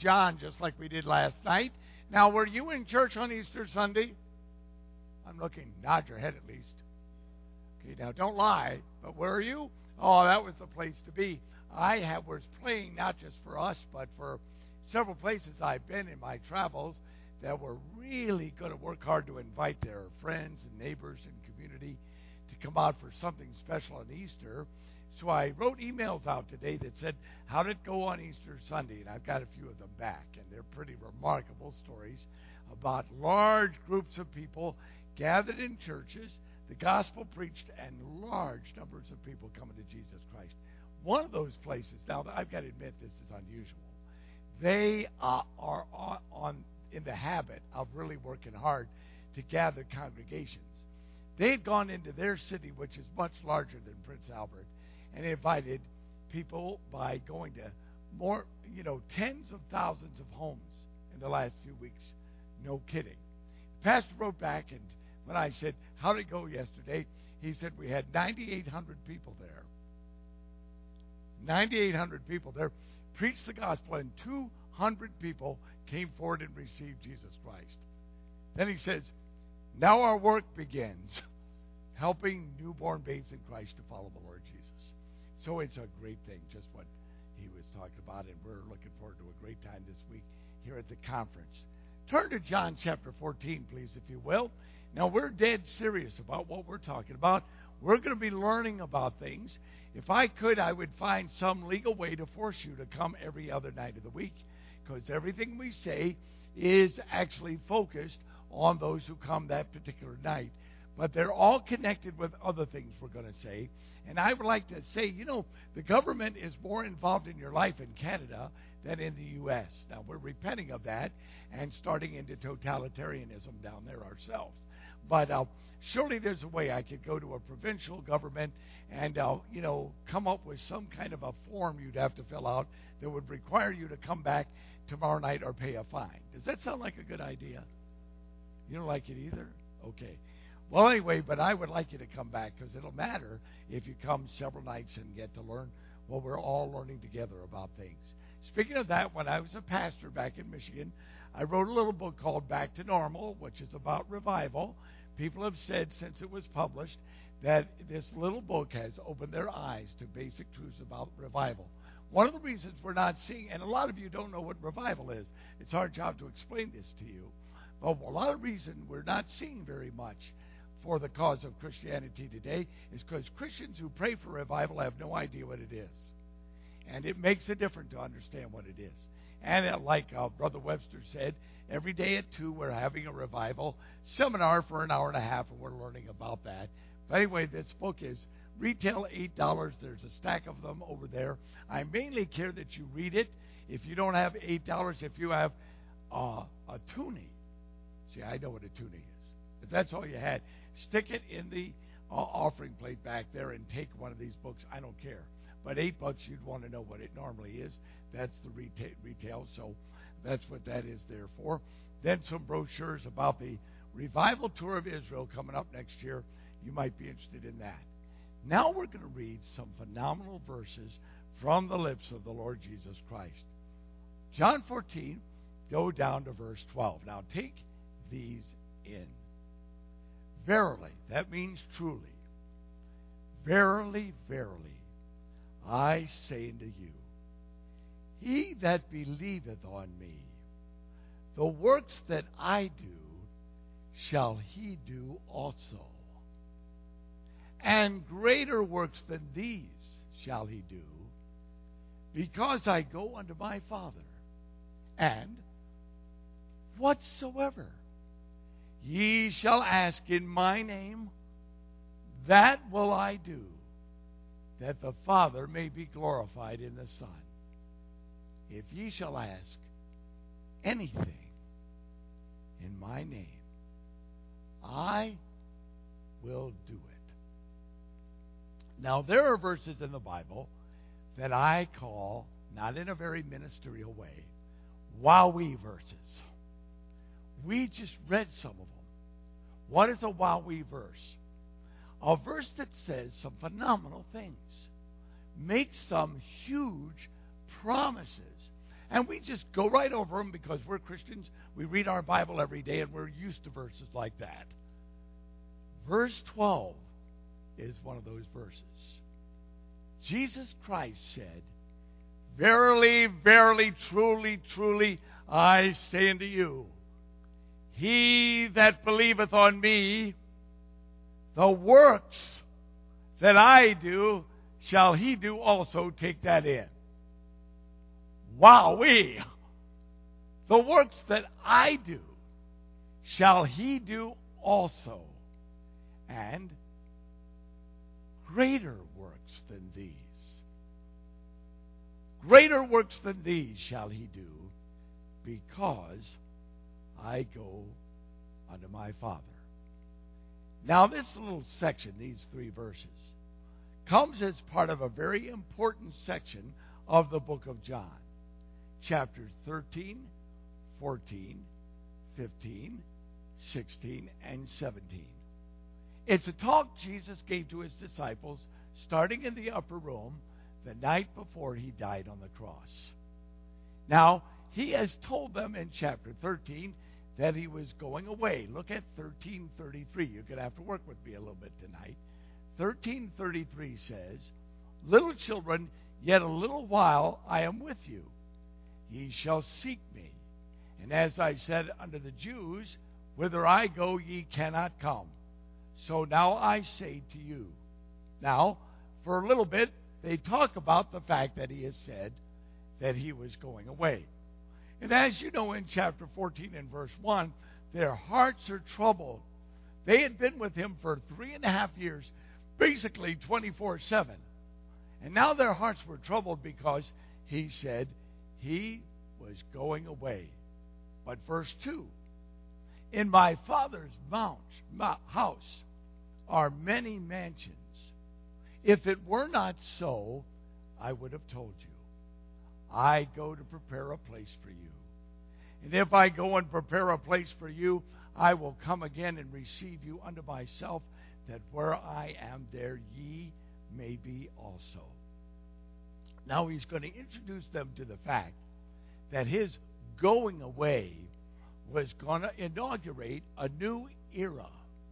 John just like we did last night. Now, were you in church on Easter Sunday? I'm looking. Nod your head at least. Okay, now don't lie, but were you? Oh, that was the place to be. Was playing not just for us, but for several places I've been in my travels that were really going to work hard to invite their friends and neighbors and community to come out for something special on Easter. So I wrote emails out today that said, how did it go on Easter Sunday? And I've got a few of them back, and they're pretty remarkable stories about large groups of people gathered in churches, the gospel preached, and large numbers of people coming to Jesus Christ. One of those places, now I've got to admit this is unusual, they are in the habit of really working hard to gather congregations. They'd gone into their city, which is much larger than Prince Albert, and invited people by going to more, tens of thousands of homes in the last few weeks. No kidding. The pastor wrote back, and when I said, how did it go yesterday? He said, we had 9,800 people there. 9,800 people there. Preached the gospel, and 200 people came forward and received Jesus Christ. Then he says, now our work begins, helping newborn babes in Christ to follow the Lord Jesus. So it's a great thing, just what he was talking about, and we're looking forward to a great time this week here at the conference. Turn to John chapter 14, please, if you will. Now, we're dead serious about what we're talking about. We're going to be learning about things. If I could, I would find some legal way to force you to come every other night of the week, because everything we say is actually focused on those who come that particular night. But they're all connected with other things we're going to say. And I would like to say, the government is more involved in your life in Canada than in the U.S. Now, we're repenting of that and starting into totalitarianism down there ourselves. But surely there's a way I could go to a provincial government and, come up with some kind of a form you'd have to fill out that would require you to come back tomorrow night or pay a fine. Does that sound like a good idea? You don't like it either? Okay. Well, anyway, but I would like you to come back, because it'll matter if you come several nights and get to learn what we're all learning together about things. Speaking of that, when I was a pastor back in Michigan, I wrote a little book called Back to Normal, which is about revival. People have said since it was published that this little book has opened their eyes to basic truths about revival. One of the reasons we're not seeing, and a lot of you don't know what revival is, it's our job to explain this to you, but a lot of reason we're not seeing very much for the cause of Christianity today is because Christians who pray for revival have no idea what it is. And it makes a difference to understand what it is. And like Brother Webster said, every day at 2 we're having a revival seminar for an hour and a half, and we're learning about that. But anyway, this book is retail $8. There's a stack of them over there. I mainly care that you read it. If you don't have $8, if you have a toonie. See, I know what a toonie is. If that's all you had, stick it in the offering plate back there and take one of these books. I don't care. But $8, you'd want to know what it normally is. That's the retail, so that's what that is there for. Then some brochures about the revival tour of Israel coming up next year. You might be interested in that. Now we're going to read some phenomenal verses from the lips of the Lord Jesus Christ. John 14, go down to verse 12. Now take these in. Verily, that means truly. Verily, verily, I say unto you, he that believeth on me, the works that I do, shall he do also. And greater works than these shall he do, because I go unto my Father. And whatsoever ye shall ask in my name, that will I do, that the Father may be glorified in the Son. If ye shall ask anything in my name, I will do it. Now, there are verses in the Bible that I call, not in a very ministerial way, wowee verses. We just read some of them. What is a wowee verse? A verse that says some phenomenal things, makes some huge promises And we just go right over them because we're Christians. We read our Bible every day, and we're used to verses like that. Verse 12 is one of those verses. Jesus Christ said, "Verily, verily, truly, truly, I say unto you, he that believeth on me, the works that I do, shall he do also." Take that in. Wowee! The works that I do, shall he do also, and greater works than these. Greater works than these shall he do, because I go unto my Father. Now, this little section, these 3 verses, comes as part of a very important section of the book of John. Chapters 13, 14, 15, 16, and 17. It's a talk Jesus gave to his disciples starting in the upper room the night before he died on the cross. Now, he has told them in chapter 13 that he was going away. Look at 13:33. You're going to have to work with me a little bit tonight. 13:33 says, "Little children, yet a little while I am with you. Ye shall seek me. And as I said unto the Jews, whither I go ye cannot come. So now I say to you." Now, for a little bit, they talk about the fact that he has said that he was going away. And as you know, in chapter 14 and verse 1, their hearts are troubled. They had been with him for 3.5 years, basically 24/7. And now their hearts were troubled because he said he was going away. But verse 2, "In my Father's house are many mansions. If it were not so, I would have told you. I go to prepare a place for you. And if I go and prepare a place for you, I will come again and receive you unto myself, that where I am, there ye may be also." Now he's going to introduce them to the fact that his going away was going to inaugurate a new era.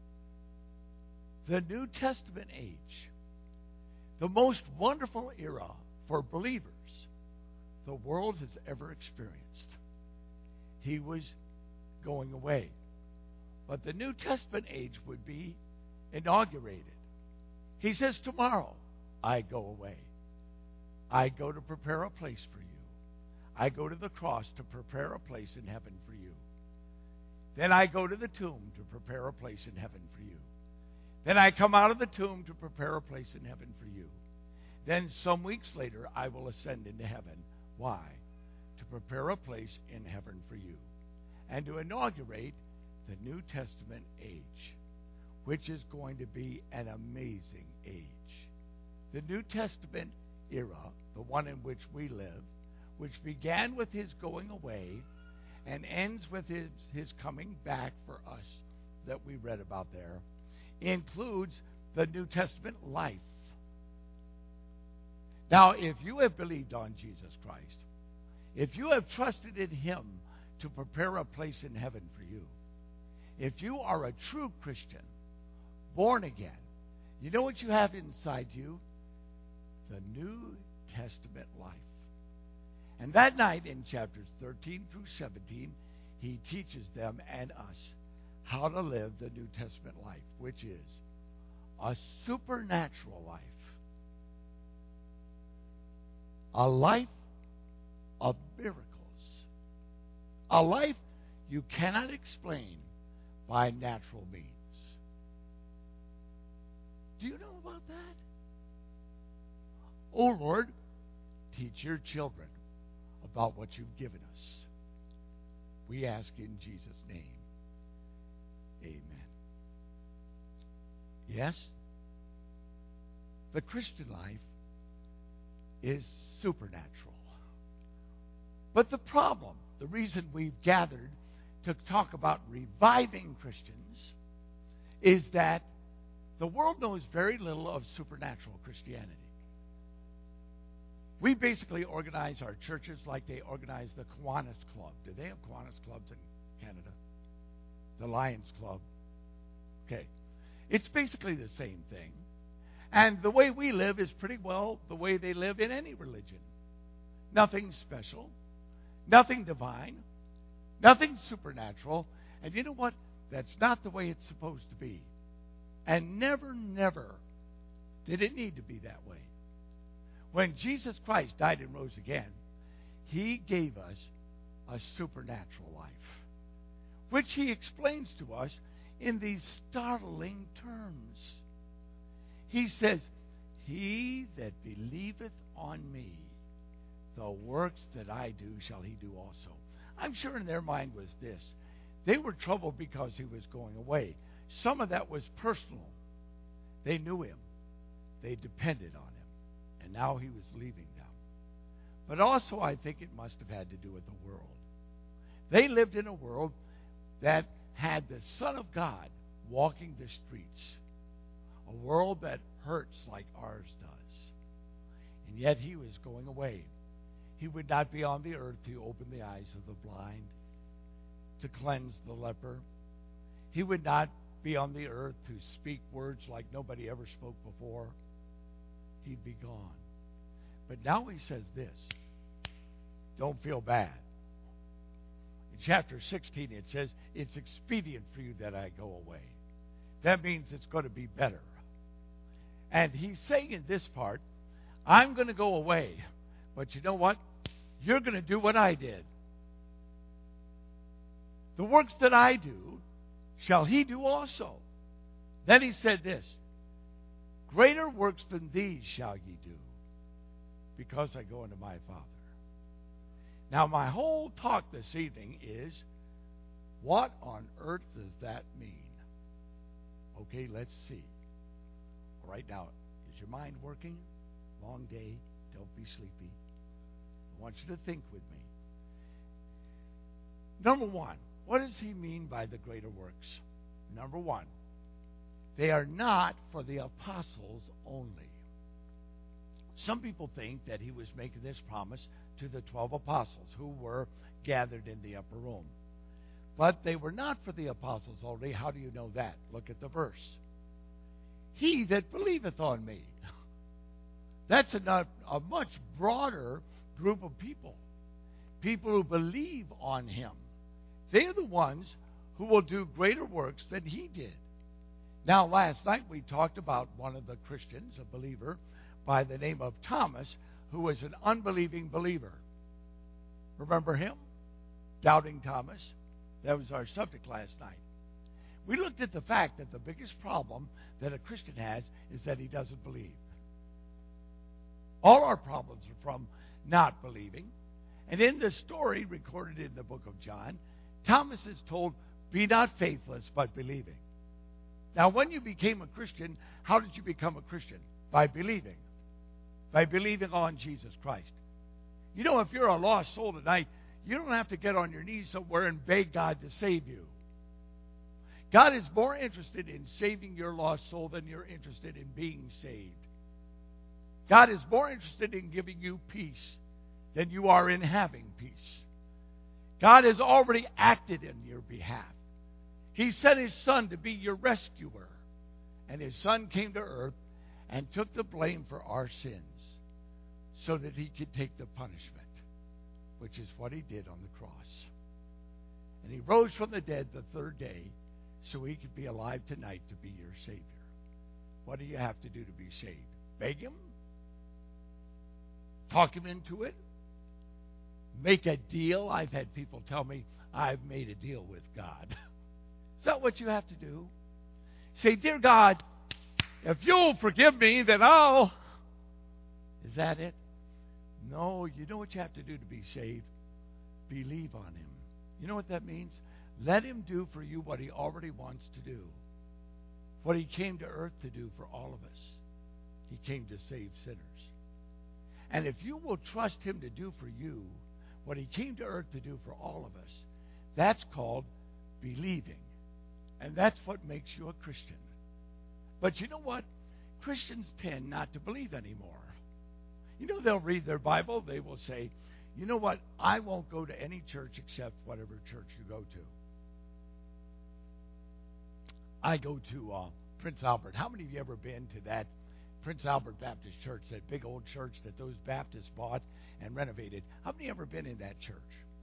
The New Testament age. The most wonderful era for believers the world has ever experienced. He was going away. But the New Testament age would be inaugurated. He says, "Tomorrow I go away. I go to prepare a place for you. I go to the cross to prepare a place in heaven for you. Then I go to the tomb to prepare a place in heaven for you. Then I come out of the tomb to prepare a place in heaven for you. Then some weeks later I will ascend into heaven." Why? To prepare a place in heaven for you. And to inaugurate the New Testament age, which is going to be an amazing age. The New Testament era, the one in which we live, which began with his going away and ends with his coming back for us that we read about there, includes the New Testament life. Now, if you have believed on Jesus Christ, if you have trusted in him to prepare a place in heaven for you, if you are a true Christian, born again, you know what you have inside you? The New Testament life. And that night in chapters 13 through 17, he teaches them and us how to live the New Testament life, which is a supernatural life. A life of miracles. A life you cannot explain by natural means. Do you know about that? Oh Lord, teach your children about what you've given us. We ask in Jesus' name. Amen. Yes, the Christian life is supernatural. But the problem, the reason we've gathered to talk about reviving Christians, is that the world knows very little of supernatural Christianity. We basically organize our churches like they organize the Kiwanis Club. Do they have Kiwanis clubs in Canada? The Lions Club. Okay. It's basically the same thing. And the way we live is pretty well the way they live in any religion. Nothing special. Nothing divine. Nothing supernatural. And you know what? That's not the way it's supposed to be. And never, never did it need to be that way. When Jesus Christ died and rose again, He gave us a supernatural life, which He explains to us in these startling terms. He says, "He that believeth on me, the works that I do shall he do also." I'm sure in their mind was this. They were troubled because He was going away. Some of that was personal. They knew Him. They depended on Him. And now He was leaving them. But also I think it must have had to do with the world. They lived in a world that had the Son of God walking the streets. A world that hurts like ours does. And yet He was going away. He would not be on the earth to open the eyes of the blind, to cleanse the leper. He would not be on the earth to speak words like nobody ever spoke before. He'd be gone. But now He says this. Don't feel bad. In chapter 16 it says, it's expedient for you that I go away. That means it's going to be better. And He's saying in this part, I'm going to go away. But you know what? You're going to do what I did. The works that I do shall he do also. Then He said this, greater works than these shall ye do, because I go unto my Father. Now, my whole talk this evening is, what on earth does that mean? Okay, let's see. All right, now, is your mind working? Long day, don't be sleepy. I want you to think with me. Number one, what does He mean by the greater works? Number one, they are not for the apostles only. Some people think that He was making this promise to the 12 apostles who were gathered in the upper room. But they were not for the apostles only. How do you know that? Look at the verse. He that believeth on me. That's a much broader group of people. People who believe on Him. They're the ones who will do greater works than He did. Now, last night we talked about one of the Christians, a believer, by the name of Thomas, who was an unbelieving believer. Remember him? Doubting Thomas. That was our subject last night. We looked at the fact that the biggest problem that a Christian has is that he doesn't believe. All our problems are from not believing. And in the story recorded in the book of John, Thomas is told, be not faithless, but believing. Now, when you became a Christian, how did you become a Christian? By believing. By believing on Jesus Christ. You know, if you're a lost soul tonight, you don't have to get on your knees somewhere and beg God to save you. God is more interested in saving your lost soul than you're interested in being saved. God is more interested in giving you peace than you are in having peace. God has already acted in your behalf. He sent His Son to be your rescuer. And His Son came to earth and took the blame for our sins so that He could take the punishment, which is what He did on the cross. And He rose from the dead the third day so He could be alive tonight to be your Savior. What do you have to do to be saved? Beg Him? Talk Him into it? Make a deal? I've had people tell me, I've made a deal with God. Is that what you have to do? Say, dear God, if you'll forgive me, then I'll... Is that it? No, you know what you have to do to be saved? Believe on Him. You know what that means? Let Him do for you what He already wants to do. What He came to earth to do for all of us. He came to save sinners. And if you will trust Him to do for you what He came to earth to do for all of us, that's called believing. And that's what makes you a Christian. But you know what? Christians tend not to believe anymore. They'll read their Bible. They will say, you know what? I won't go to any church except whatever church you go to. I go to Prince Albert. How many of you ever been to that Prince Albert Baptist Church, that big old church that those Baptists bought and renovated? How many ever been in that church?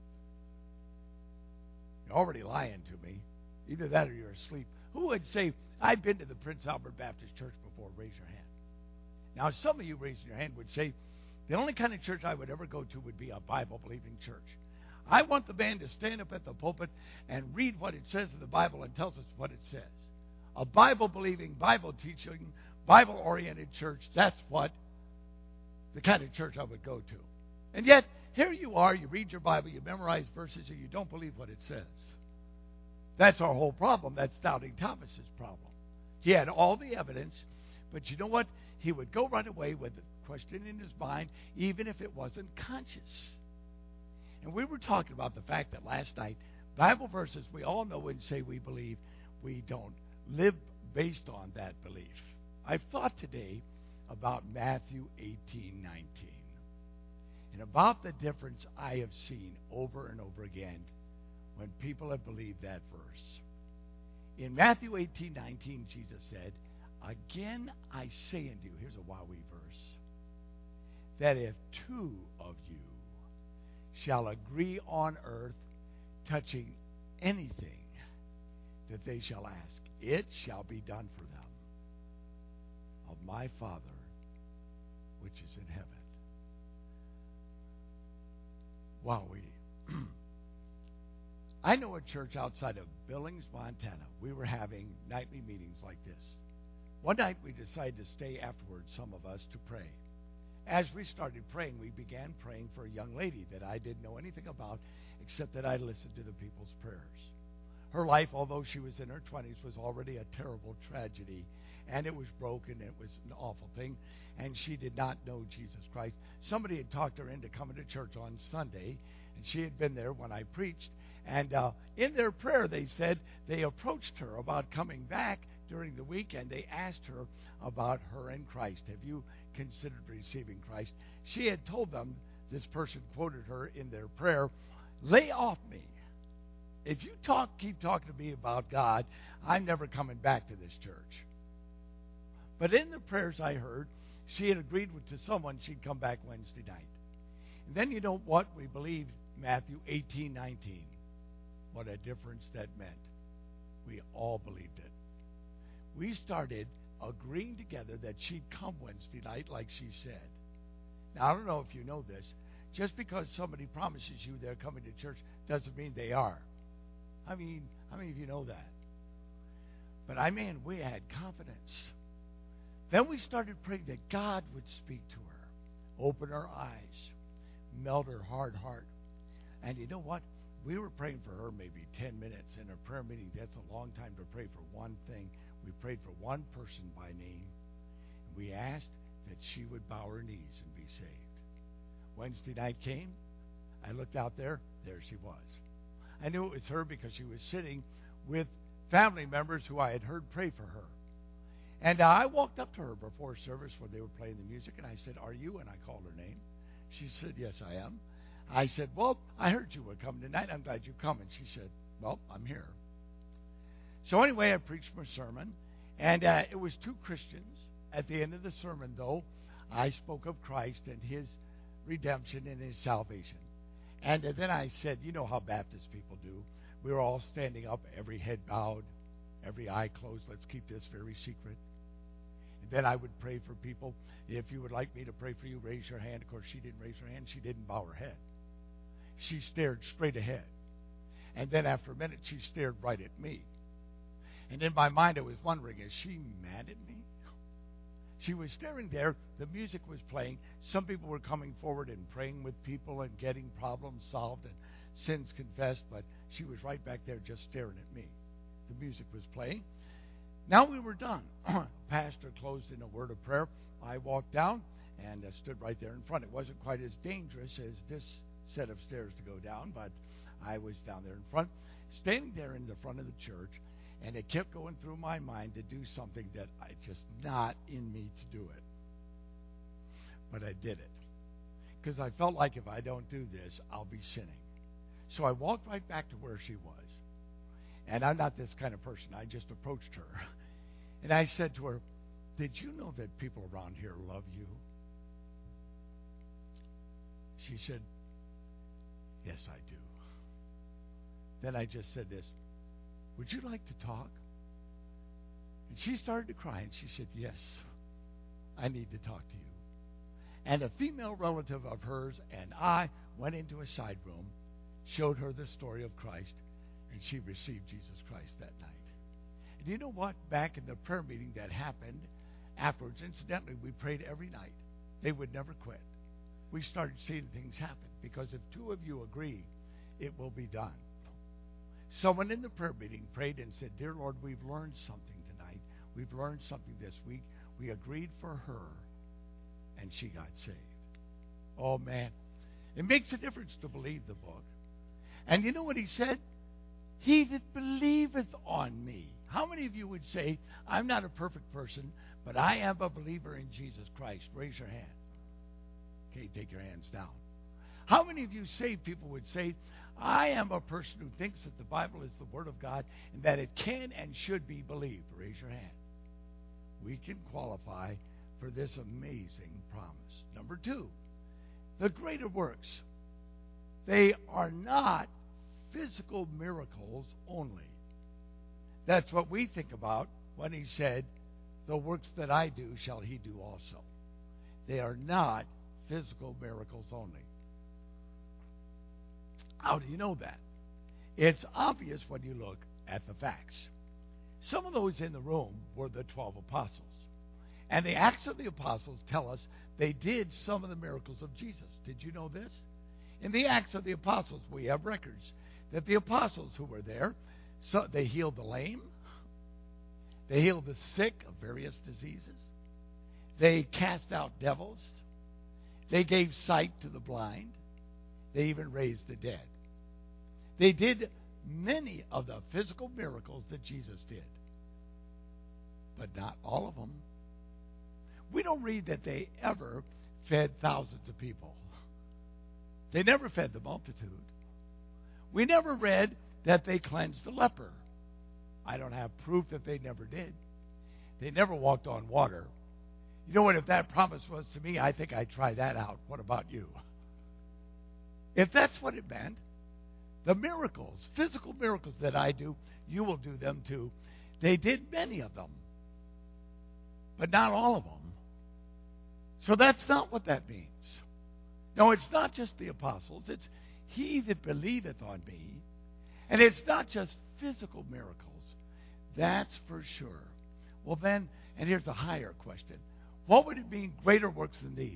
You're already lying to me. Either that or you're asleep. Who would say, I've been to the Prince Albert Baptist Church before? Raise your hand. Now, some of you raising your hand would say, the only kind of church I would ever go to would be a Bible-believing church. I want the man to stand up at the pulpit and read what it says in the Bible and tells us what it says. A Bible-believing, Bible-teaching, Bible-oriented church, that's what the kind of church I would go to. And yet, here you are, you read your Bible, you memorize verses, and you don't believe what it says. That's our whole problem. That's Doubting Thomas's problem. He had all the evidence, but you know what? He would go right away with a question in his mind, even if it wasn't conscious. And we were talking about the fact that last night, Bible verses we all know and say we believe, we don't live based on that belief. I've thought today about Matthew 18:19 and about the difference I have seen over and over again when people have believed that verse. In Matthew 18:19, Jesus said, again I say unto you, here's a Wowee verse, that if two of you shall agree on earth touching anything that they shall ask, it shall be done for them of my Father which is in heaven. Wowee. I know a church outside of Billings, Montana. We were having nightly meetings like this. One night we decided to stay afterwards, some of us, to pray. As we started praying, we began praying for a young lady that I didn't know anything about except that I listened to the people's prayers. Her life, although she was in her 20s, was already a terrible tragedy, and it was broken. It was an awful thing, and she did not know Jesus Christ. Somebody had talked her into coming to church on Sunday, and she had been there when I preached. And in their prayer, they said they approached her about coming back during the week, and they asked her about her in Christ. Have you considered receiving Christ? She had told them, this person quoted her in their prayer, lay off me. If you keep talking to me about God, I'm never coming back to this church. But in the prayers I heard, she had agreed to someone she'd come back Wednesday night. And then you know what? We believed Matthew 18:19. What a difference that meant. We all believed it. We started agreeing together that she'd come Wednesday night like she said. Now, I don't know if you know this. Just because somebody promises you they're coming to church doesn't mean they are. I mean, how many of you know that? But we had confidence. Then we started praying that God would speak to her, open her eyes, melt her hard heart. And you know what? We were praying for her maybe 10 minutes. In a prayer meeting, that's a long time to pray for one thing. We prayed for one person by name. And we asked that she would bow her knees and be saved. Wednesday night came. I looked out there. There she was. I knew it was her because she was sitting with family members who I had heard pray for her. And I walked up to her before service when they were playing the music, and I said, are you? And I called her name. She said, yes, I am. I said, well, I heard you were coming tonight. I'm glad you come. And she said, well, I'm here. So anyway, I preached my sermon, and it was two Christians. At the end of the sermon, though, I spoke of Christ and his redemption and his salvation. And then I said, you know how Baptist people do. We were all standing up, every head bowed, every eye closed. Let's keep this very secret. And then I would pray for people. If you would like me to pray for you, raise your hand. Of course, she didn't raise her hand. She didn't bow her head. She stared straight ahead. And then after a minute, she stared right at me. And in my mind, I was wondering, is she mad at me? She was staring there. The music was playing. Some people were coming forward and praying with people and getting problems solved and sins confessed. But she was right back there just staring at me. The music was playing. Now we were done. Pastor closed in a word of prayer. I walked down and stood right there in front. It wasn't quite as dangerous as this set of stairs to go down, but I was down there in front, standing there in the front of the church, and it kept going through my mind to do something that I just not in me to do it. But I did it. because I felt like if I don't do this, I'll be sinning. So I walked right back to where she was. And I'm not this kind of person. I just approached her. And I said to her, did you know that people around here love you? She said, yes, I do. Then I just said this, would you like to talk? And she started to cry, and she said, yes, I need to talk to you. And a female relative of hers and I went into a side room, showed her the story of Christ, and she received Jesus Christ that night. And you know what? Back in the prayer meeting that happened afterwards, incidentally, we prayed every night. They would never quit. We started seeing things happen because if two of you agree, it will be done. Someone in the prayer meeting prayed and said, dear Lord, we've learned something tonight. We've learned something this week. We agreed for her, and she got saved. Oh, man. It makes a difference to believe the book. And you know what he said? He that believeth on me. How many of you would say, I'm not a perfect person, but I am a believer in Jesus Christ? Raise your hand. Okay, take your hands down. How many of you saved people would say, I am a person who thinks that the Bible is the Word of God and that it can and should be believed? Raise your hand. We can qualify for this amazing promise. Number 2, the greater works. They are not physical miracles only. That's what we think about when he said, the works that I do shall he do also. They are not physical miracles only. How do you know that? It's obvious when you look at the facts. Some of those in the room were the 12 apostles. And the Acts of the Apostles tell us they did some of the miracles of Jesus. Did you know this? In the Acts of the Apostles, we have records that the apostles who were there, so they healed the lame, they healed the sick of various diseases, they cast out devils, they gave sight to the blind, they even raised the dead. They did many of the physical miracles that Jesus did, but not all of them. We don't read that they ever fed thousands of people. They never fed the multitude. We never read that they cleansed the leper. I don't have proof that they never did. They never walked on water. You know what? If that promise was to me, I think I'd try that out. What about you? If that's what it meant, the miracles, physical miracles that I do, you will do them too. They did many of them, but not all of them. So that's not what that means. No, it's not just the apostles. It's he that believeth on me. And it's not just physical miracles. That's for sure. Well then, and here's a higher question. What would it mean, greater works than these?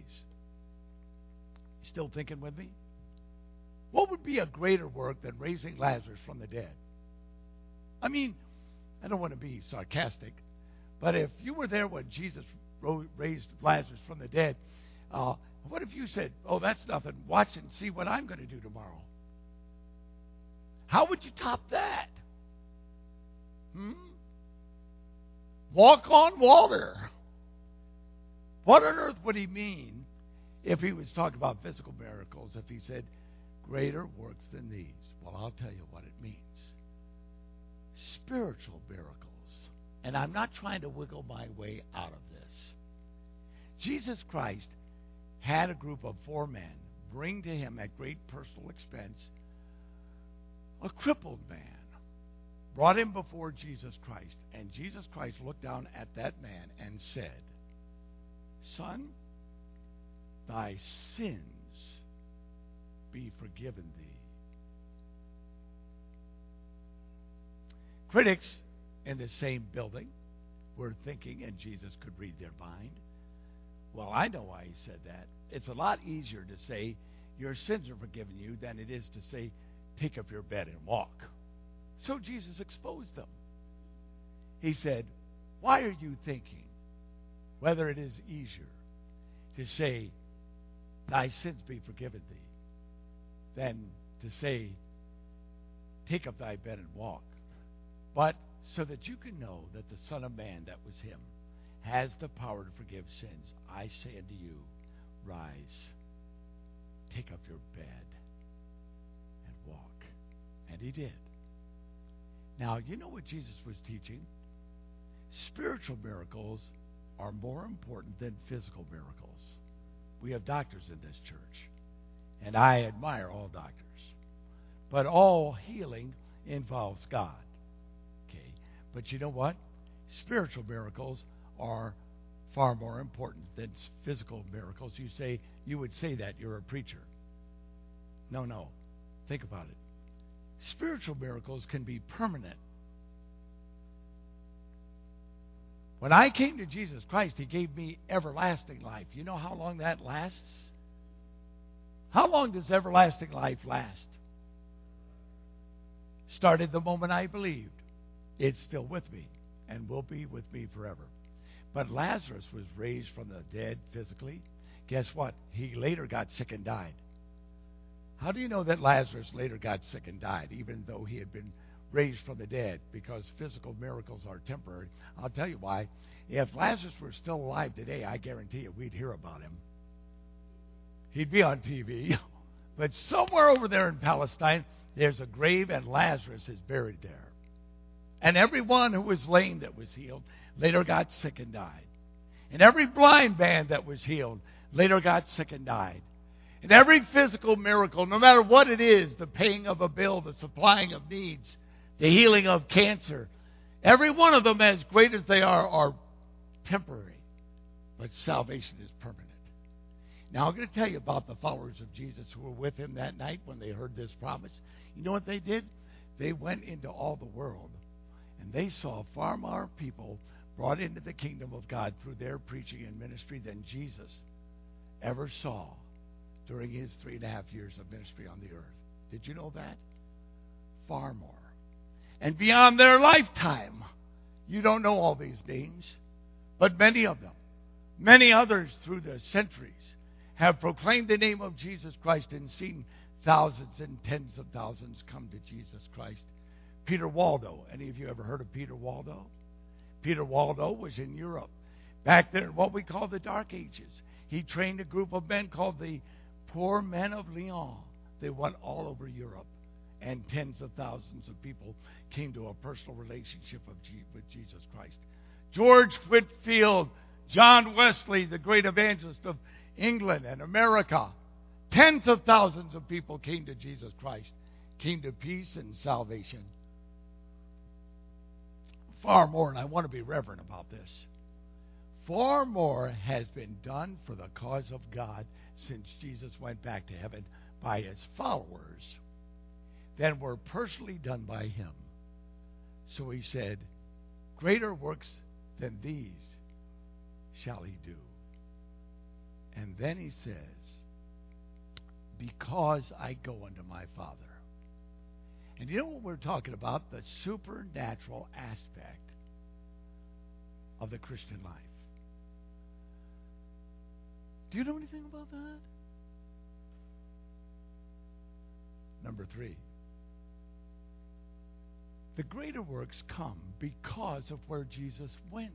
Still thinking with me? What would be a greater work than raising Lazarus from the dead? I mean, I don't want to be sarcastic, but if you were there when Jesus raised Lazarus from the dead, what if you said, oh, that's nothing, watch and see what I'm going to do tomorrow? How would you top that? Walk on water. What on earth would he mean if he was talking about physical miracles, if he said, greater works than these? Well, I'll tell you what it means. Spiritual miracles. And I'm not trying to wiggle my way out of this. Jesus Christ had a group of 4 men bring to him at great personal expense a crippled man, brought him before Jesus Christ, and Jesus Christ looked down at that man and said, Son, thy sins be forgiven thee. Critics in the same building were thinking, and Jesus could read their mind, well, I know why he said that. It's a lot easier to say, your sins are forgiven you, than it is to say, take up your bed and walk. So Jesus exposed them. He said, why are you thinking whether it is easier to say, thy sins be forgiven thee, than to say, take up thy bed and walk? But so that you can know that the Son of Man, that was him, has the power to forgive sins, I say unto you, rise take up your bed and walk. And he did. Now, you know what Jesus was teaching? Spiritual miracles are more important than physical miracles. We have doctors in this church, and I admire all doctors. But all healing involves God. Okay? But you know what? Spiritual miracles are far more important than physical miracles. You would say that you're a preacher. No. Think about it. Spiritual miracles can be permanent. When I came to Jesus Christ, he gave me everlasting life. You know how long that lasts? How long does everlasting life last? Started the moment I believed. It's still with me and will be with me forever. But Lazarus was raised from the dead physically. Guess what? He later got sick and died. How do you know that Lazarus later got sick and died, even though he had been raised from the dead? Because physical miracles are temporary. I'll tell you why. If Lazarus were still alive today, I guarantee you we'd hear about him. He'd be on TV. But somewhere over there in Palestine, there's a grave, and Lazarus is buried there. And everyone who was lame that was healed later got sick and died. And every blind man that was healed later got sick and died. And every physical miracle, no matter what it is, the paying of a bill, the supplying of needs, the healing of cancer, every one of them, as great as they are temporary. But salvation is permanent. Now, I'm going to tell you about the followers of Jesus who were with him that night when they heard this promise. You know what they did? They went into all the world, and they saw far more people brought into the kingdom of God through their preaching and ministry than Jesus ever saw during his 3.5 years of ministry on the earth. Did you know that? Far more. And beyond their lifetime, you don't know all these names, but many of them, many others through the centuries, have proclaimed the name of Jesus Christ and seen thousands and tens of thousands come to Jesus Christ. Peter Waldo. Any of you ever heard of Peter Waldo? Peter Waldo was in Europe back there in what we call the Dark Ages. He trained a group of men called the Poor Men of Lyon. They went all over Europe, and tens of thousands of people came to a personal relationship with Jesus Christ. George Whitefield, John Wesley, the great evangelist of England and America. Tens of thousands of people came to Jesus Christ, came to peace and salvation. Far more, and I want to be reverent about this, far more has been done for the cause of God since Jesus went back to heaven by his followers than were personally done by him. So he said, greater works than these shall he do. And then he says, because I go unto my Father. And you know what we're talking about? The supernatural aspect of the Christian life. Do you know anything about that? Number 3. The greater works come because of where Jesus went.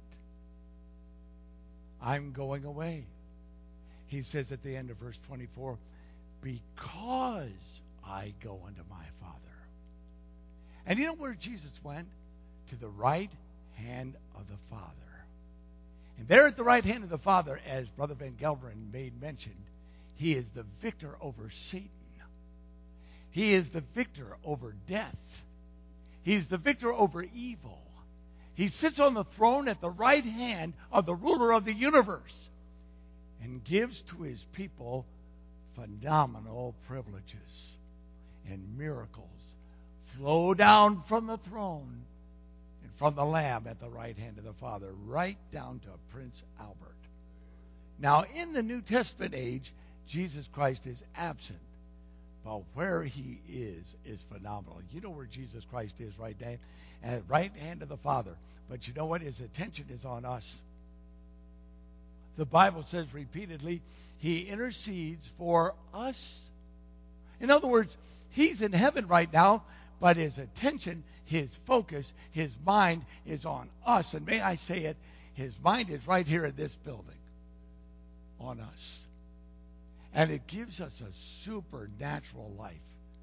I'm going away. He says at the end of verse 24, because I go unto my Father. And you know where Jesus went? To the right hand of the Father. And there at the right hand of the Father, as Brother Van Gelveren made mention, he is the victor over Satan. He is the victor over death. He is the victor over evil. He sits on the throne at the right hand of the ruler of the universe and gives to his people phenomenal privileges, and miracles flow down from the throne and from the Lamb at the right hand of the Father, right down to Prince Albert. Now, in the New Testament age, Jesus Christ is absent, but where he is phenomenal. You know where Jesus Christ is right now? At the right hand of the Father. But you know what? His attention is on us. The Bible says repeatedly, he intercedes for us. In other words, he's in heaven right now, but his attention, his focus, his mind is on us. And may I say it, his mind is right here in this building, on us. And it gives us a supernatural life.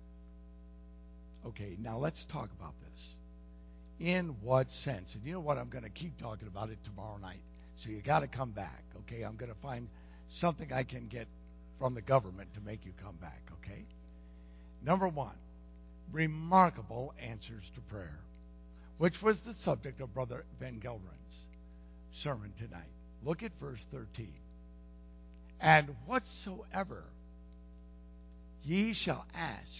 Okay, now let's talk about this. In what sense? And you know what? I'm going to keep talking about it tomorrow night. So you got to come back, okay? I'm going to find something I can get from the government to make you come back, okay? Number one, remarkable answers to prayer, which was the subject of Brother Ben Gelrin's sermon tonight. Look at verse 13. And whatsoever ye shall ask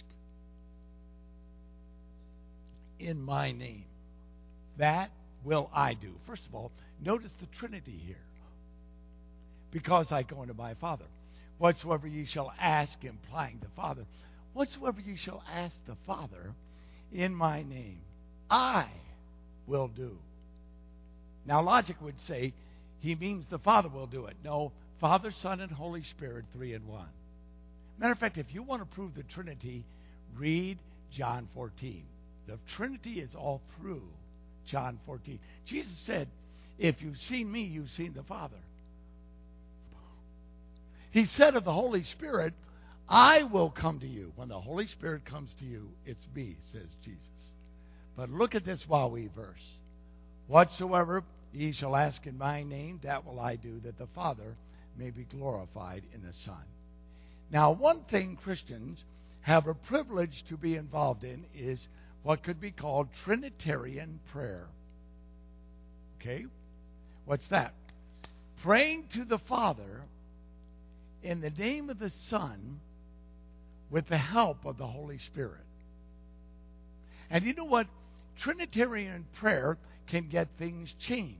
in my name, that will I do. First of all, notice the Trinity here. Because I go unto my Father. Whatsoever ye shall ask, implying the Father. Whatsoever ye shall ask the Father in my name, I will do. Now, logic would say he means the Father will do it. No, Father, Son, and Holy Spirit, 3 in 1. Matter of fact, if you want to prove the Trinity, read John 14. The Trinity is all through John 14. Jesus said, if you've seen me, you've seen the Father. He said of the Holy Spirit, I will come to you. When the Holy Spirit comes to you, it's me, says Jesus. But look at this Wowee verse. Whatsoever ye shall ask in my name, that will I do, that the Father may be glorified in the Son. Now, one thing Christians have a privilege to be involved in is what could be called Trinitarian prayer. Okay? What's that? Praying to the Father in the name of the Son with the help of the Holy Spirit. And you know what? Trinitarian prayer can get things changed.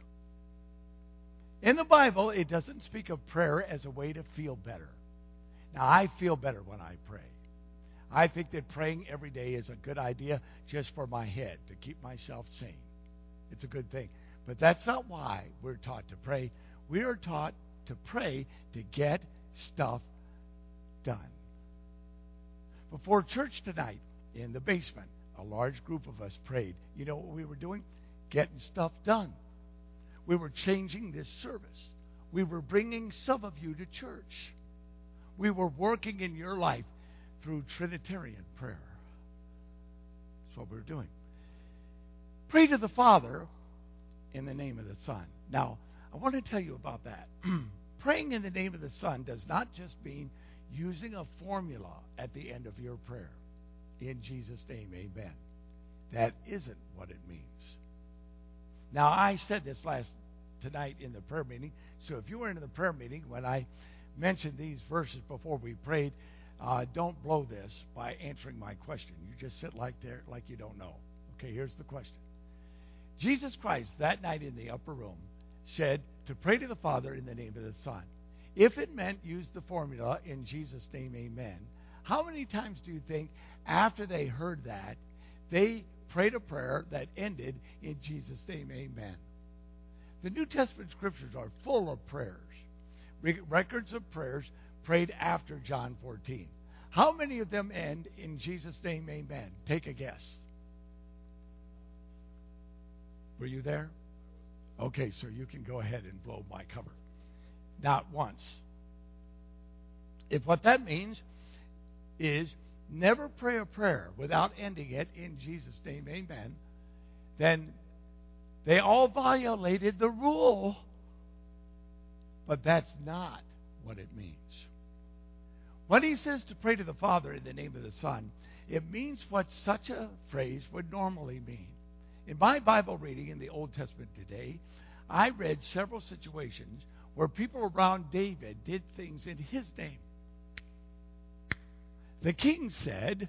In the Bible, it doesn't speak of prayer as a way to feel better. Now, I feel better when I pray. I think that praying every day is a good idea just for my head, to keep myself sane. It's a good thing. But that's not why we're taught to pray. We are taught to pray to get stuff done. Before church tonight, in the basement, a large group of us prayed. You know what we were doing? Getting stuff done. We were changing this service. We were bringing some of you to church. We were working in your life through Trinitarian prayer. That's what we were doing. Pray to the Father in the name of the Son. Now, I want to tell you about that. Praying in the name of the Son does not just mean using a formula at the end of your prayer. In Jesus' name, amen. That isn't what it means. Now, I said this tonight in the prayer meeting, so if you were in the prayer meeting when I mentioned these verses before we prayed, don't blow this by answering my question. You just sit like you don't know. Okay, here's the question. Jesus Christ, that night in the upper room, said to pray to the Father in the name of the Son. If it meant use the formula, in Jesus' name, amen, how many times do you think after they heard that, they prayed a prayer that ended in Jesus' name, amen? The New Testament scriptures are full of prayers, records of prayers prayed after John 14. How many of them end in Jesus' name, amen? Take a guess. Were you there? Okay, so you can go ahead and blow my cover. Not once. If what that means is never pray a prayer without ending it in Jesus' name, amen, then they all violated the rule. But that's not what it means. When he says to pray to the Father in the name of the Son, it means what such a phrase would normally mean. In my Bible reading in the Old Testament today, I read several situations where people around David did things in his name. The king said,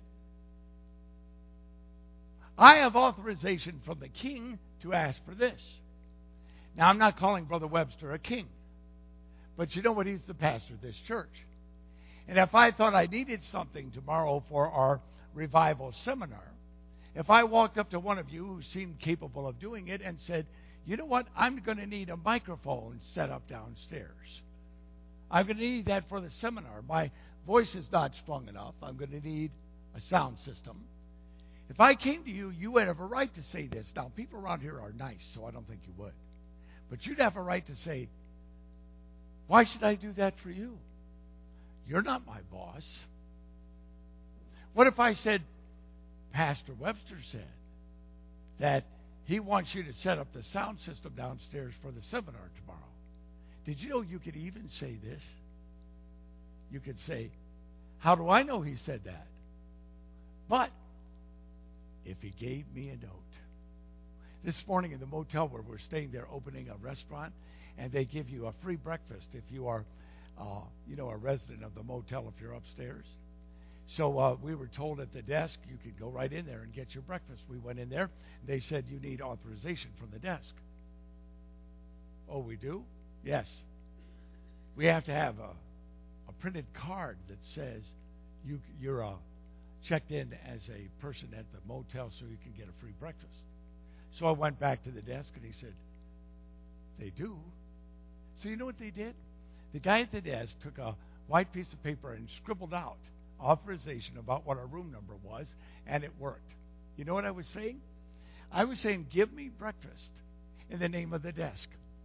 I have authorization from the king to ask for this. Now, I'm not calling Brother Webster a king, but you know what? He's the pastor of this church. And if I thought I needed something tomorrow for our revival seminar, if I walked up to one of you who seemed capable of doing it and said, you know what, I'm going to need a microphone set up downstairs. I'm going to need that for the seminar. My voice is not strong enough. I'm going to need a sound system. If I came to you, you would have a right to say this. Now, people around here are nice, so I don't think you would. But you'd have a right to say, why should I do that for you? You're not my boss. What if I said, Pastor Webster said that he wants you to set up the sound system downstairs for the seminar tomorrow? Did you know you could even say this? You could say, how do I know he said that? But if he gave me a note. This morning in the motel where we're staying, they're opening a restaurant, and they give you a free breakfast if you are, a resident of the motel if you're upstairs. So we were told at the desk, you could go right in there and get your breakfast. We went in there. They said, you need authorization from the desk. Oh, we do? Yes. We have to have a printed card that says you're checked in as a person at the motel so you can get a free breakfast. So I went back to the desk, and he said, they do? So you know what they did? The guy at the desk took a white piece of paper and scribbled out authorization about what our room number was, and it worked. You know what I was saying? I was saying, give me breakfast in the name of the desk.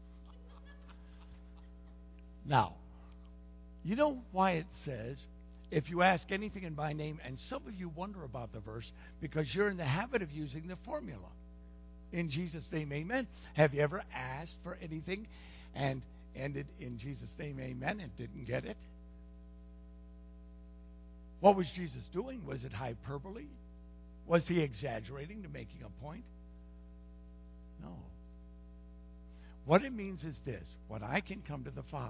Now, you know why it says, if you ask anything in my name, and some of you wonder about the verse because you're in the habit of using the formula. In Jesus' name, amen. Have you ever asked for anything and ended in Jesus' name, amen, and didn't get it? What was Jesus doing? Was it hyperbole? Was he exaggerating to making a point? No. What it means is this: when I can come to the Father,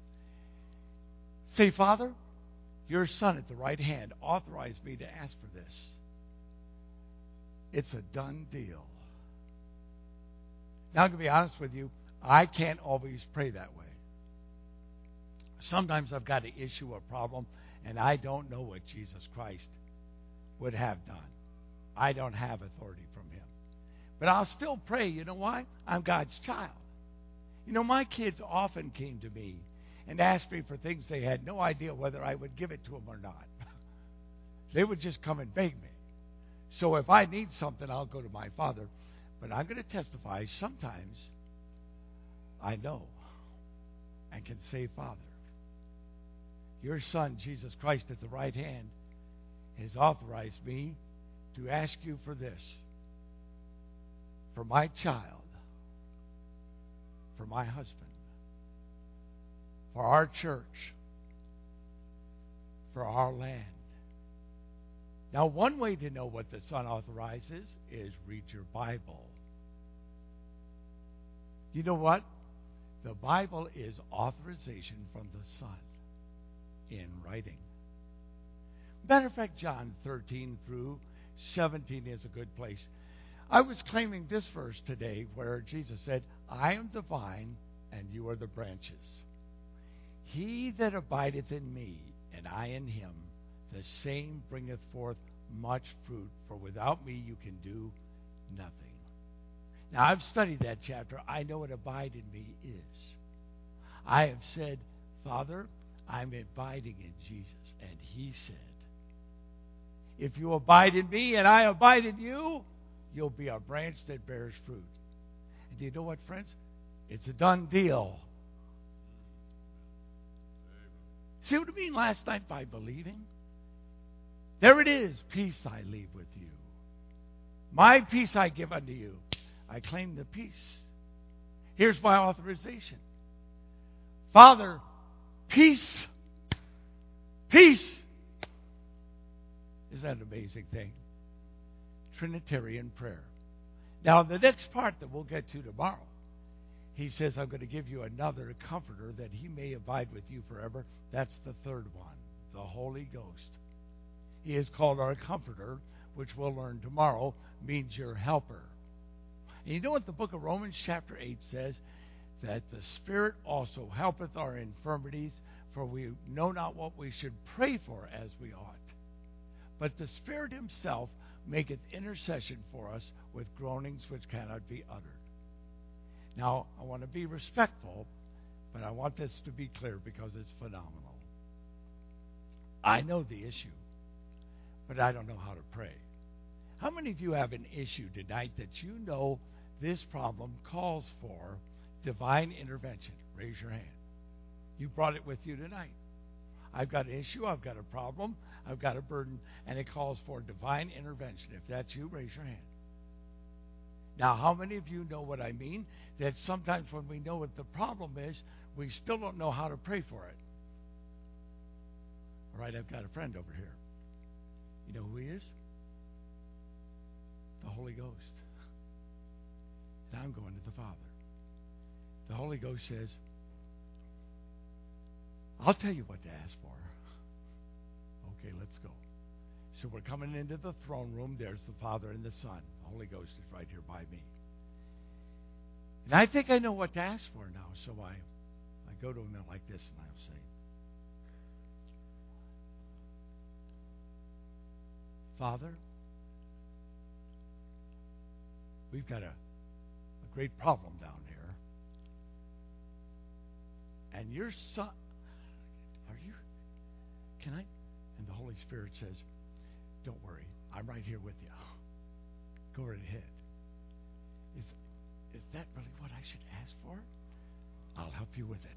say, Father, your Son at the right hand authorized me to ask for this. It's a done deal. Now, I'm going to be honest with you, I can't always pray that way. Sometimes I've got to issue a problem, and I don't know what Jesus Christ would have done. I don't have authority from him. But I'll still pray. You know why? I'm God's child. You know, my kids often came to me and asked me for things they had no idea whether I would give it to them or not. They would just come and beg me. So if I need something, I'll go to my Father. But I'm going to testify, sometimes I know and can say, Father, your Son, Jesus Christ, at the right hand, has authorized me to ask you for this, for my child, for my husband, for our church, for our land. Now, one way to know what the Son authorizes is read your Bible. You know what? The Bible is authorization from the Son in writing. Matter of fact, John 13 through 17 is a good place. I was claiming this verse today where Jesus said, I am the vine and you are the branches. He that abideth in me and I in him, the same bringeth forth much fruit, for without me you can do nothing. Now, I've studied that chapter. I know what abide in me is. I have said, Father, I'm abiding in Jesus. And he said, if you abide in me and I abide in you, you'll be a branch that bears fruit. And do you know what, friends? It's a done deal. See what I mean last night by believing? There it is. Peace I leave with you. My peace I give unto you. I claim the peace. Here's my authorization. Father, peace. Peace. Isn't that an amazing thing? Trinitarian prayer. Now, the next part that we'll get to tomorrow, he says, I'm going to give you another comforter that he may abide with you forever. That's the third one, the Holy Ghost. He is called our comforter, which we'll learn tomorrow, means your helper. And you know what the book of Romans chapter 8 says? That the Spirit also helpeth our infirmities, for we know not what we should pray for as we ought. But the Spirit himself maketh intercession for us with groanings which cannot be uttered. Now, I want to be respectful, but I want this to be clear because it's phenomenal. I know the issue, but I don't know how to pray. How many of you have an issue tonight that you know this problem calls for divine intervention? Raise your hand. You brought it with you tonight. I've got an issue, I've got a problem, I've got a burden, and it calls for divine intervention. If that's you, raise your hand. Now, how many of you know what I mean? That sometimes when we know what the problem is, we still don't know how to pray for it. All right, I've got a friend over here. You know who he is? The Holy Ghost. And I'm going to the Father. The Holy Ghost says, I'll tell you what to ask for. Okay, let's go. So we're coming into the throne room. There's the Father and the Son. The Holy Ghost is right here by me. And I think I know what to ask for now. So I go to him like this and I'll say, Father, we've got a great problem down here. And your son, can I? And the Holy Spirit says, don't worry, I'm right here with you. Go right ahead. Is that really what I should ask for? I'll help you with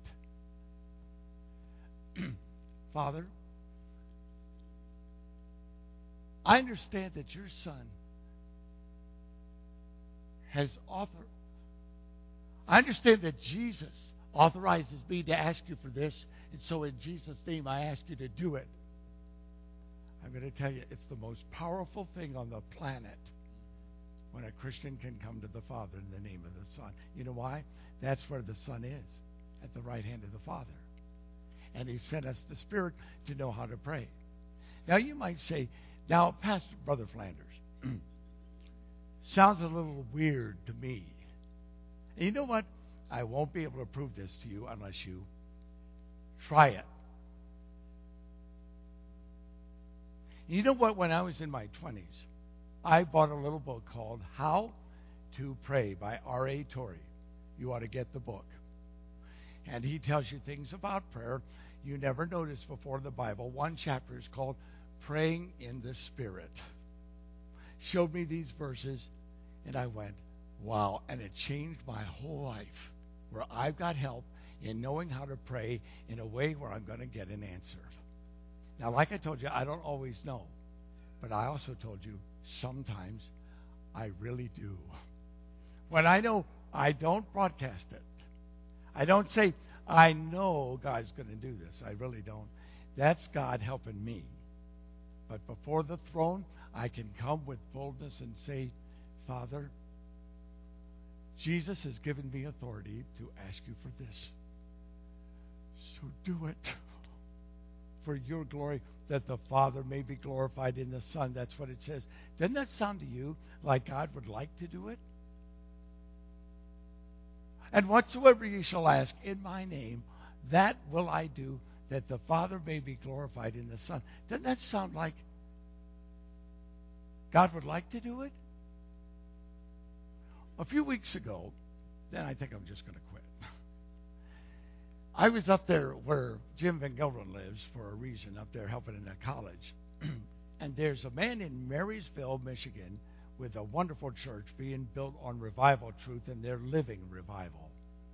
it. Father, I understand that your son I understand that Jesus authorizes me to ask you for this, and so in Jesus' name I ask you to do it. I'm going to tell you, it's the most powerful thing on the planet when a Christian can come to the Father in the name of the Son. You know why? That's where the Son is, at the right hand of the Father. And He sent us the Spirit to know how to pray. Now you might say, now, Pastor Brother Flanders, sounds a little weird to me. And you know what? I won't be able to prove this to you unless you try it. You know what? When I was in my 20s, I bought a little book called How to Pray by R.A. Torrey. You ought to get the book. And he tells you things about prayer you never noticed before in the Bible. One chapter is called Praying in the Spirit. Showed me these verses, and I went, wow. And it changed my whole life, where I've got help in knowing how to pray in a way where I'm going to get an answer. Now, like I told you, I don't always know. But I also told you, sometimes I really do. When I know, I don't broadcast it. I don't say, I know God's going to do this. I really don't. That's God helping me. But before the throne, I can come with boldness and say, Father, Jesus has given me authority to ask you for this. So do it for your glory, that the Father may be glorified in the Son. That's what it says. Doesn't that sound to you like God would like to do it? And whatsoever ye shall ask in my name, that will I do, that the Father may be glorified in the Son. Doesn't that sound like God would like to do it? A few weeks ago, then I think I'm just going to quit. I was up there where Jim Van Gelderen lives for a reason, up there helping in a college. And there's a man in Marysville, Michigan, with a wonderful church being built on revival truth, and they're living revival.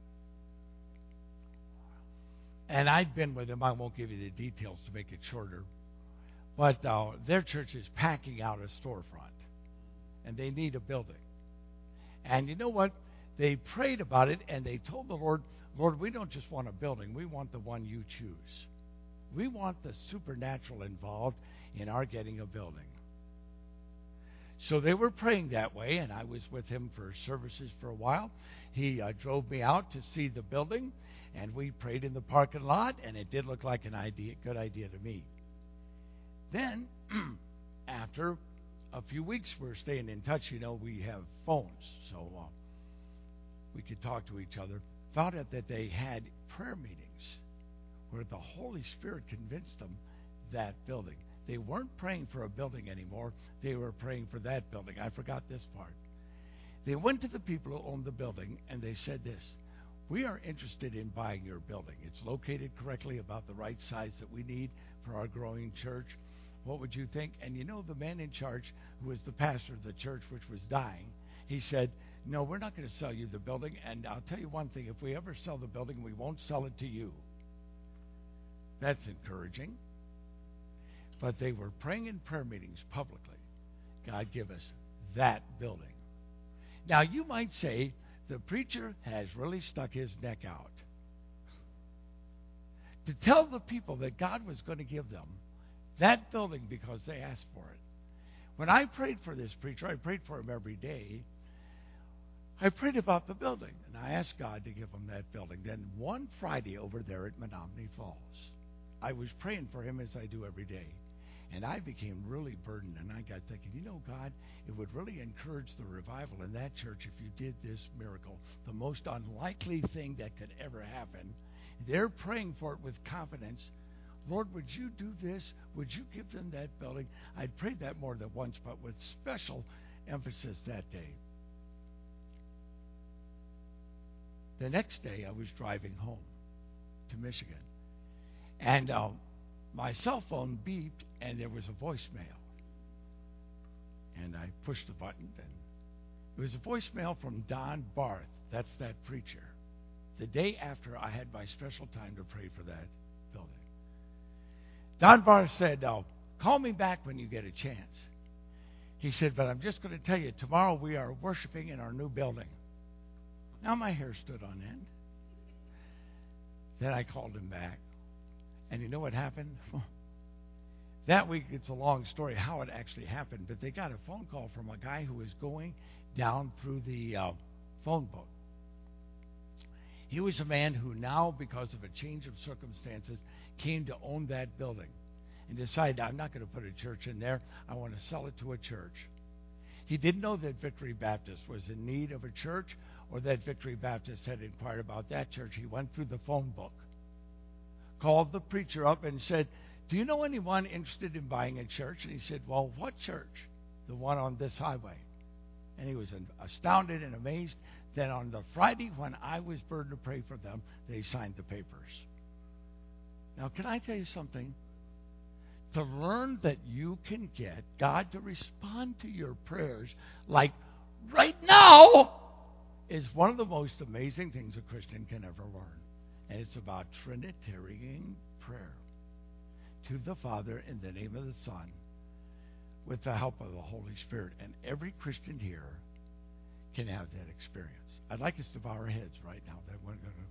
And I'd been with them. I won't give you the details to make it shorter. But their church is packing out a storefront, and they need a building. And you know what? They prayed about it, and they told the Lord, Lord, we don't just want a building. We want the one you choose. We want the supernatural involved in our getting a building. So they were praying that way, and I was with him for services for a while. He drove me out to see the building, and we prayed in the parking lot, and it did look like good idea to me. Then, after a few weeks, we're staying in touch. You know, we have phones, so we could talk to each other. Found out that they had prayer meetings where the Holy Spirit convinced them that building. They weren't praying for a building anymore. They were praying for that building. I forgot this part. They went to the people who owned the building, and they said this, we are interested in buying your building. It's located correctly, about the right size that we need for our growing church. What would you think? And you know, the man in charge, who was the pastor of the church, which was dying, he said, no, we're not going to sell you the building. And I'll tell you one thing, if we ever sell the building, we won't sell it to you. That's encouraging. But they were praying in prayer meetings publicly. God, give us that building. Now, you might say the preacher has really stuck his neck out to tell the people that God was going to give them that building because they asked for it. When I prayed for this preacher, I prayed for him every day. I prayed about the building, and I asked God to give him that building. Then one Friday over there at Menominee Falls, I was praying for him as I do every day. And I became really burdened, and I got thinking, God, it would really encourage the revival in that church if you did this miracle. The most unlikely thing that could ever happen. They're praying for it with confidence. Lord, would you do this? Would you give them that building? I'd prayed that more than once, but with special emphasis that day. The next day, I was driving home to Michigan, and my cell phone beeped, and there was a voicemail. And I pushed the button, and it was a voicemail from Don Barth. That's that preacher. The day after I had my special time to pray for that building. Don Barth said, call me back when you get a chance. He said, but I'm just going to tell you, tomorrow we are worshiping in our new building. Now my hair stood on end. Then I called him back. And you know what happened? That week, it's a long story how it actually happened, but they got a phone call from a guy who was going down through the phone book. He was a man who now, because of a change of circumstances, came to own that building and decided, I'm not going to put a church in there. I want to sell it to a church. He didn't know that Victory Baptist was in need of a church or that Victory Baptist had inquired about that church. He went through the phone book, called the preacher up and said, do you know anyone interested in buying a church? And he said, well, what church? The one on this highway. And he was astounded and amazed. Then on the Friday when I was burdened to pray for them, they signed the papers. Now, can I tell you something? To learn that you can get God to respond to your prayers like right now is one of the most amazing things a Christian can ever learn. And it's about Trinitarian prayer to the Father in the name of the Son with the help of the Holy Spirit. And every Christian here can have that experience. I'd like us to bow our heads right now. That we're going to